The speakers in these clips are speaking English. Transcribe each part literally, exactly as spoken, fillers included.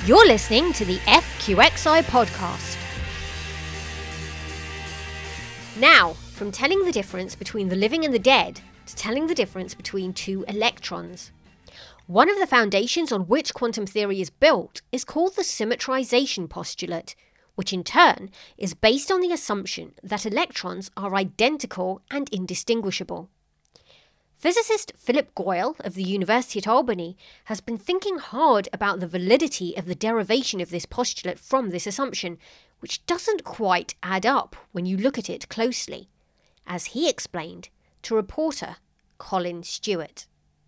You're listening to the F Q X I podcast. Now, from telling the difference between the living and the dead to telling the difference between two electrons. One of the foundations on which quantum theory is built is called the symmetrization postulate, which in turn is based on the assumption that electrons are identical and indistinguishable. Physicist Philip Goyle of the University at Albany has been thinking hard about the validity of the derivation of this postulate from this assumption, which doesn't quite add up when you look at it closely, as he explained to reporter Colin Stewart.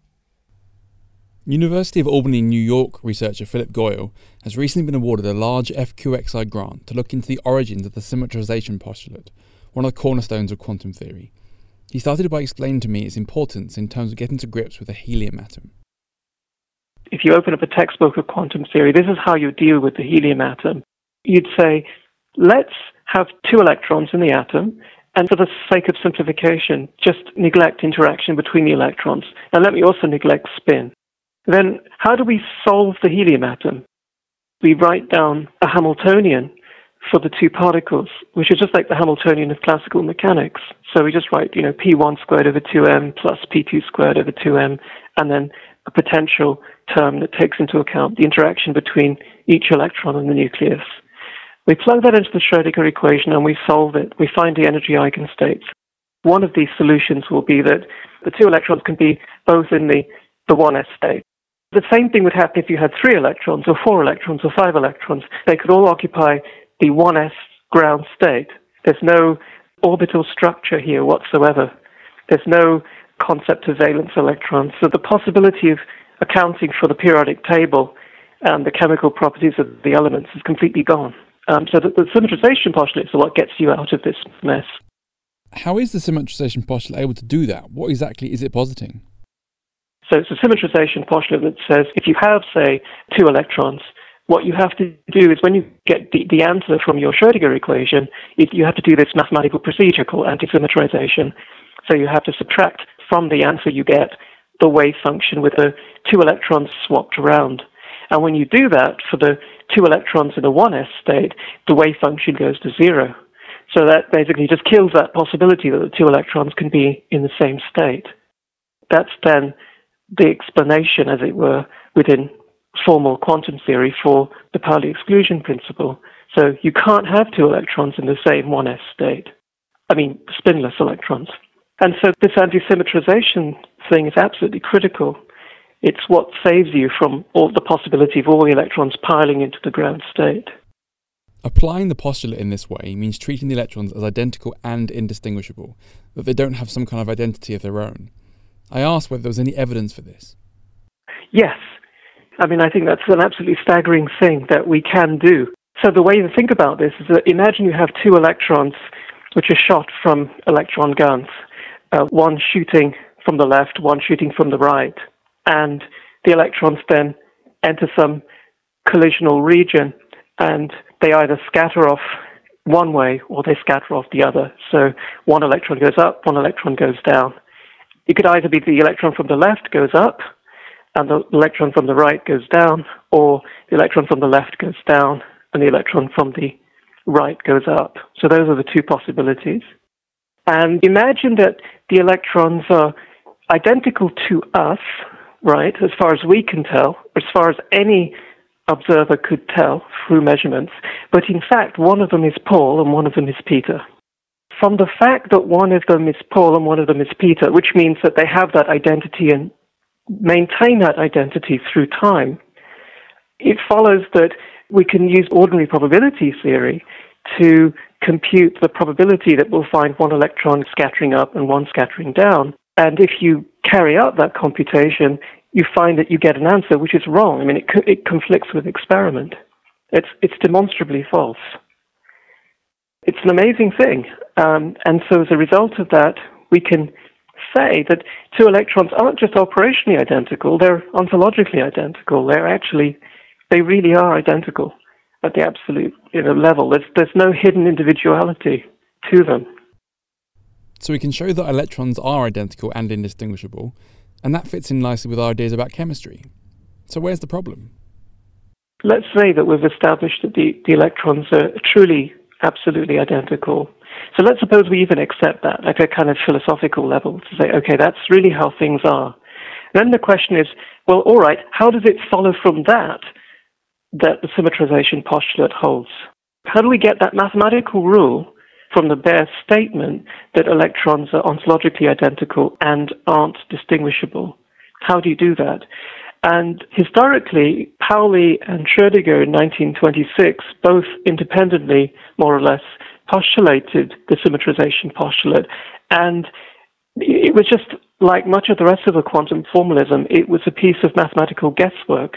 University of Albany, New York researcher Philip Goyle has recently been awarded a large F Q X I grant to look into the origins of the symmetrization postulate, one of the cornerstones of quantum theory. He started by explaining to me its importance in terms of getting to grips with the helium atom. If you open up a textbook of quantum theory, this is how you deal with the helium atom. You'd say, let's have two electrons in the atom, and for the sake of simplification, just neglect interaction between the electrons. And let me also neglect spin. Then how do we solve the helium atom? We write down a Hamiltonian for the two particles, which is just like the Hamiltonian of classical mechanics. So we just write, you know, P one squared over two m plus P two squared over two m, and then a potential term that takes into account the interaction between each electron and the nucleus. We plug that into the Schrödinger equation and we solve it. We find the energy eigenstates. One of these solutions will be that the two electrons can be both in the, the one s state. The same thing would happen if you had three electrons or four electrons or five electrons. They could all occupy the one s ground state. There's no orbital structure here whatsoever. There's no concept of valence electrons. So the possibility of accounting for the periodic table and the chemical properties of the elements is completely gone. Um, so the, the symmetrization postulate is what gets you out of this mess. How is the symmetrization postulate able to do that? What exactly is it positing? So it's a symmetrization postulate that says if you have, say, two electrons, what you have to do is when you get the, the answer from your Schrödinger equation, it, you have to do this mathematical procedure called antisymmetrization. So you have to subtract from the answer you get the wave function with the two electrons swapped around. And when you do that for the two electrons in the one s state, the wave function goes to zero. So that basically just kills that possibility that the two electrons can be in the same state. That's then the explanation, as it were, within formal quantum theory for the Pauli exclusion principle. So you can't have two electrons in the same one s state. I mean, spinless electrons. And so this anti-symmetrization thing is absolutely critical. It's what saves you from all the possibility of all the electrons piling into the ground state. Applying the postulate in this way means treating the electrons as identical and indistinguishable, that they don't have some kind of identity of their own. I asked whether there was any evidence for this. Yes. I mean, I think that's an absolutely staggering thing that we can do. So the way to think about this is that imagine you have two electrons which are shot from electron guns, uh, one shooting from the left, one shooting from the right, and the electrons then enter some collisional region and they either scatter off one way or they scatter off the other. So one electron goes up, one electron goes down. It could either be the electron from the left goes up and the electron from the right goes down, or the electron from the left goes down and the electron from the right goes up. So those are the two possibilities. And imagine that the electrons are identical to us, right, as far as we can tell, as far as any observer could tell through measurements. But in fact, one of them is Paul and one of them is Peter. From the fact that one of them is Paul and one of them is Peter, which means that they have that identity and maintain that identity through time, it follows that we can use ordinary probability theory to compute the probability that we'll find one electron scattering up and one scattering down. And if you carry out that computation, you find that you get an answer which is wrong. I mean, it, it conflicts with experiment. It's, it's demonstrably false. It's an amazing thing. Um, and so as a result of that, we can say that two electrons aren't just operationally identical, they're ontologically identical. They're actually, they really are identical at the absolute you know, level. There's, there's no hidden individuality to them. So we can show that electrons are identical and indistinguishable, and that fits in nicely with our ideas about chemistry. So where's the problem? let's say that we've established that the, the electrons are truly, absolutely identical. So let's suppose we even accept that at a kind of philosophical level to say, okay, that's really how things are. Then the question is, well, all right, how does it follow from that that the symmetrization postulate holds? How do we get that mathematical rule from the bare statement that electrons are ontologically identical and aren't distinguishable? How do you do that? And historically, Pauli and Schrödinger in nineteen twenty-six both independently, more or less, postulated the symmetrization postulate. And it was just like much of the rest of the quantum formalism, it was a piece of mathematical guesswork.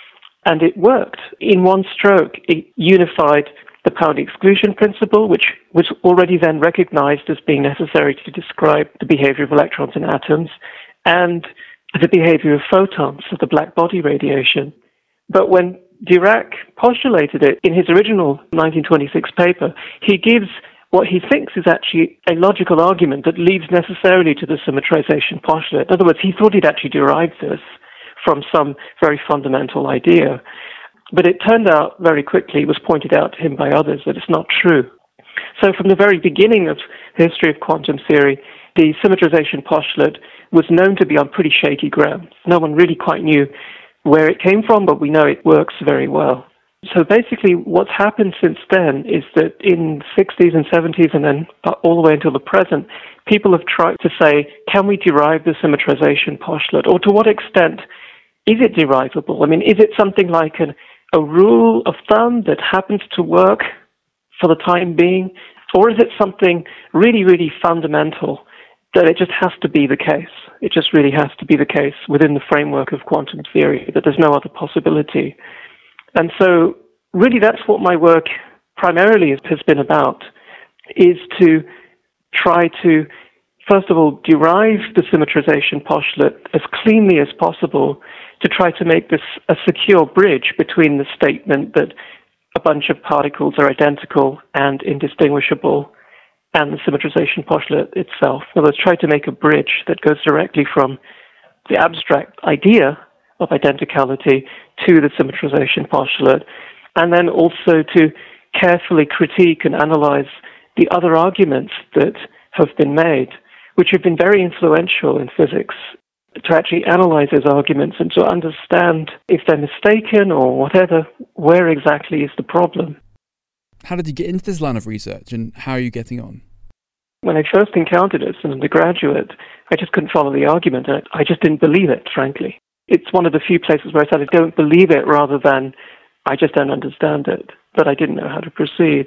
And it worked. In one stroke, it unified the Pauli exclusion principle, which was already then recognized as being necessary to describe the behavior of electrons in atoms, and the behavior of photons, of the black body radiation. But when Dirac postulated it in his original nineteen twenty-six paper, he gives what he thinks is actually a logical argument that leads necessarily to the symmetrization postulate. In other words, he thought he'd actually derived this from some very fundamental idea. But it turned out very quickly, it was pointed out to him by others, that it's not true. So from the very beginning of the history of quantum theory, the symmetrization postulate was known to be on pretty shaky ground. No one really quite knew where it came from, but we know it works very well. So basically what's happened since then is that in the sixties and seventies and then all the way until the present, people have tried to say, can we derive the symmetrization postulate? Or to what extent is it derivable? I mean, is it something like an, a rule of thumb that happens to work for the time being? Or is it something really, really fundamental that it just has to be the case? It just really has to be the case within the framework of quantum theory, that there's no other possibility. And so really that's what my work primarily has been about, is to try to, first of all, derive the symmetrization postulate as cleanly as possible, to try to make this a secure bridge between the statement that a bunch of particles are identical and indistinguishable and the symmetrization postulate itself. In other words, try to make a bridge that goes directly from the abstract idea of identicality to the symmetrization postulate, and then also to carefully critique and analyze the other arguments that have been made, which have been very influential in physics, to actually analyze those arguments and to understand if they're mistaken or whatever, where exactly is the problem. How did you get into this line of research, and how are you getting on? When I first encountered it as an undergraduate, I just couldn't follow the argument. I just didn't believe it, frankly. It's one of the few places where I said I don't believe it rather than I just don't understand it, but I didn't know how to proceed.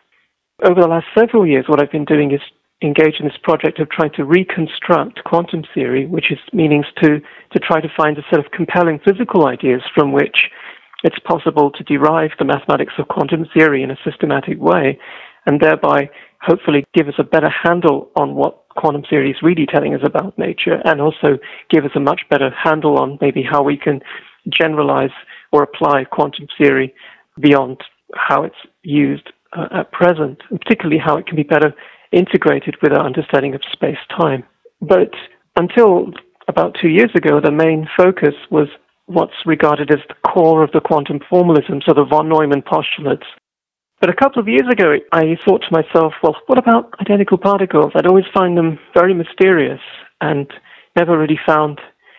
Over the last several years, what I've been doing is engage in this project of trying to reconstruct quantum theory, which is meanings to, to try to find a set of compelling physical ideas from which it's possible to derive the mathematics of quantum theory in a systematic way, and thereby hopefully give us a better handle on what quantum theory is really telling us about nature, and also give us a much better handle on maybe how we can generalize or apply quantum theory beyond how it's used uh, at present, and particularly how it can be better integrated with our understanding of space-time. But until about two years ago, the main focus was what's regarded as the core of the quantum formalism, so the von Neumann postulates. But a couple of years ago, I thought to myself, well, what about identical particles? I'd always find them very mysterious and never really found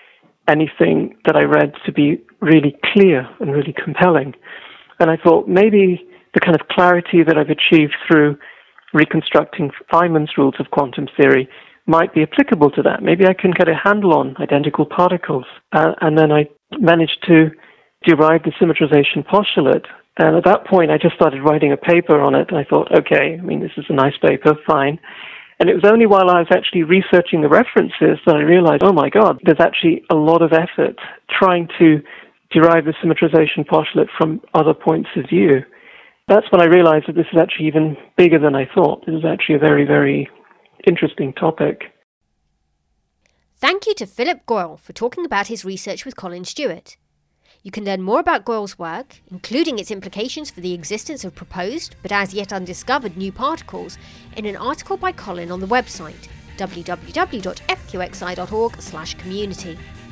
anything that I read to be really clear and really compelling. And I thought maybe the kind of clarity that I've achieved through reconstructing Feynman's rules of quantum theory might be applicable to that. Maybe I can get a handle on identical particles. Uh, and then I managed to derive the symmetrization postulate. And at that point, I just started writing a paper on it. I thought, okay, I mean, this is a nice paper, fine. And it was only while I was actually researching the references that I realized, oh my God, there's actually a lot of effort trying to derive the symmetrization postulate from other points of view. That's when I realized that this is actually even bigger than I thought. This is actually a very, very interesting topic. Thank you to Philip Goyle for talking about his research with Colin Stewart. You can learn more about Goyle's work, including its implications for the existence of proposed but as yet undiscovered new particles, in an article by Colin on the website w w w dot f q x i dot org slash community.